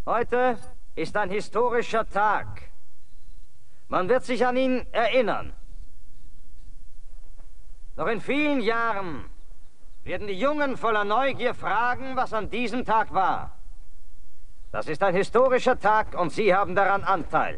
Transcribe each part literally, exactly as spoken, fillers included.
Heute ist ein historischer Tag. Man wird sich an ihn erinnern. Noch in vielen Jahren werden die Jungen voller Neugier fragen, was an diesem Tag war. Das ist ein historischer Tag und Sie haben daran Anteil.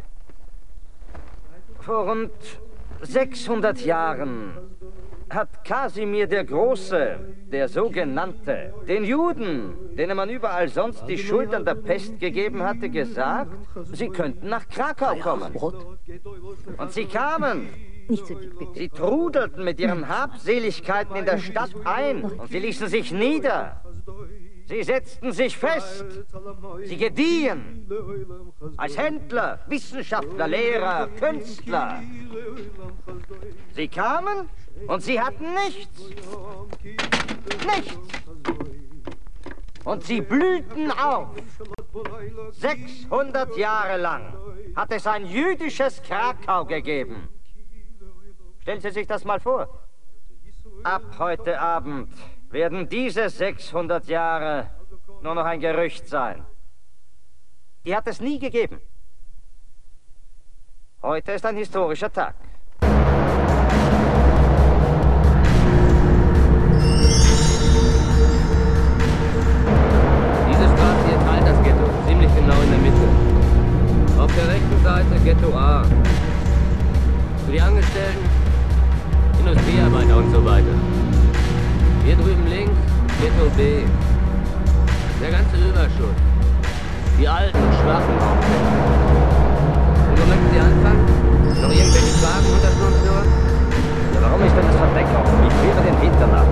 Vor rund sechshundert Jahren hat Kasimir der Große, der sogenannte, den Juden, denen man überall sonst die Schuld an der Pest gegeben hatte, gesagt, sie könnten nach Krakau kommen. Und sie kamen. Nicht so dick, bitte. Sie trudelten mit ihren Habseligkeiten in der Stadt ein und sie ließen sich nieder. Sie setzten sich fest. Sie gediehen. Als Händler, Wissenschaftler, Lehrer, Künstler. Sie kamen und sie hatten nichts. Nichts. Und sie blühten auf. sechshundert Jahre lang hat es ein jüdisches Krakau gegeben. Stellen Sie sich das mal vor. Ab heute Abend werden diese sechshundert Jahre nur noch ein Gerücht sein. Die hat es nie gegeben. Heute ist ein historischer Tag. Diese Straße hier teilt das Ghetto, ziemlich genau in der Mitte. Auf der rechten Seite Ghetto A. Für die Angestellten, Industriearbeiter und so weiter. Hier drüben links, Ghetto B. Der ganze Überschuss. Die alten und schwachen Hauptsächlich. Und wo möchten Sie anfangen? Noch irgendwelche Fragen, Untersturmführer? Ja, warum ist denn das Verdeck offen? Ich führe den Hintern ab.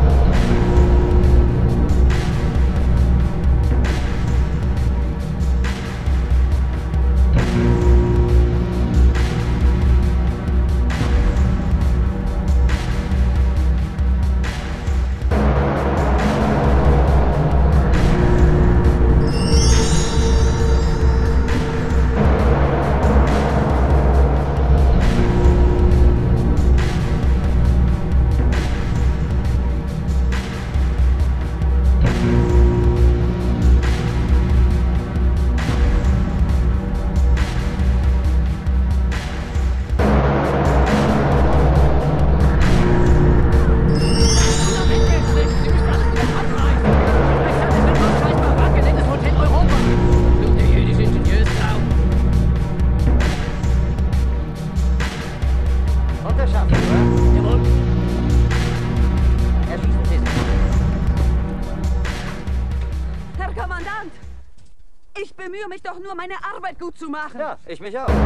Mich doch nur, meine Arbeit gut zu machen. Ja, ich mich auch.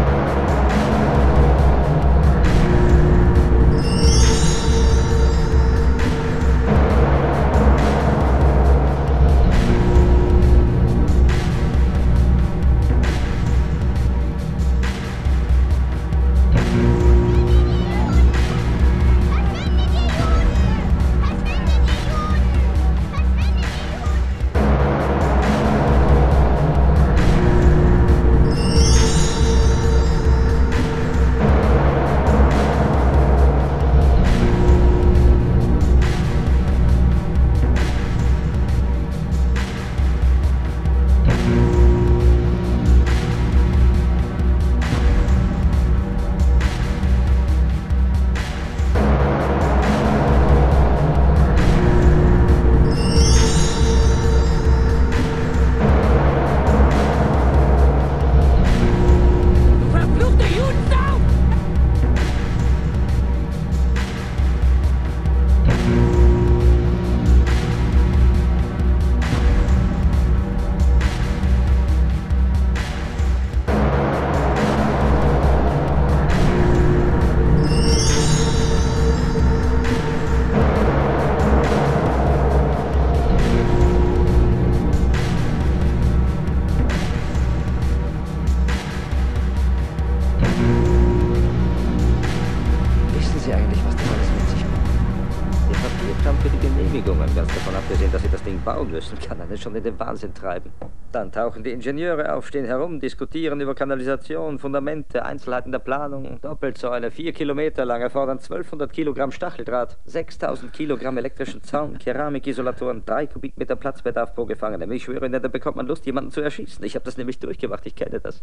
bauen müssen, kann einen schon in den Wahnsinn treiben. Dann tauchen die Ingenieure auf, stehen herum, diskutieren über Kanalisation, Fundamente, Einzelheiten der Planung, Doppelsäule, vier Kilometer lang, erfordern zwölfhundert Kilogramm Stacheldraht, sechstausend Kilogramm elektrischen Zaun, Keramikisolatoren, drei Kubikmeter Platzbedarf pro Gefangenen. Ich schwöre Ihnen, da bekommt man Lust, jemanden zu erschießen. Ich habe das nämlich durchgemacht, ich kenne das.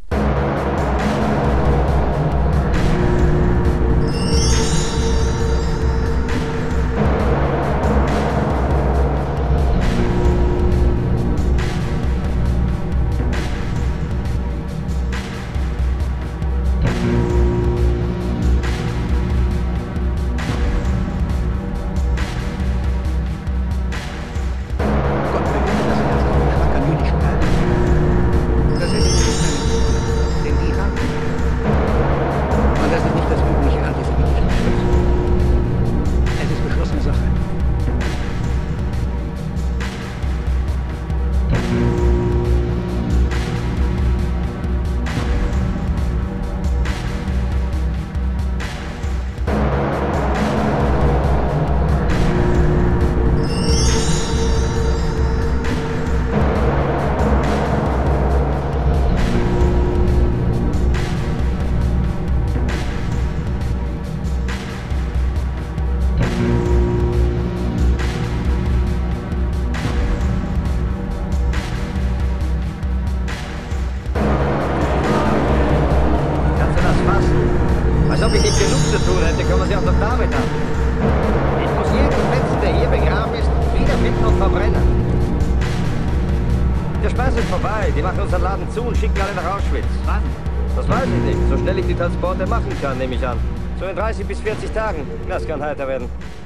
Als ob ich nicht genug zu tun hätte, können wir sie auch noch damit haben. Ich muss jeden Fetzen, der hier begraben ist, wiederfinden und verbrennen. Der Spaß ist vorbei. Die machen unseren Laden zu und schicken alle nach Auschwitz. Wann? Das weiß ich nicht. So schnell ich die Transporte machen kann, nehme ich an. So in dreißig bis vierzig Tagen. Das kann heiter werden.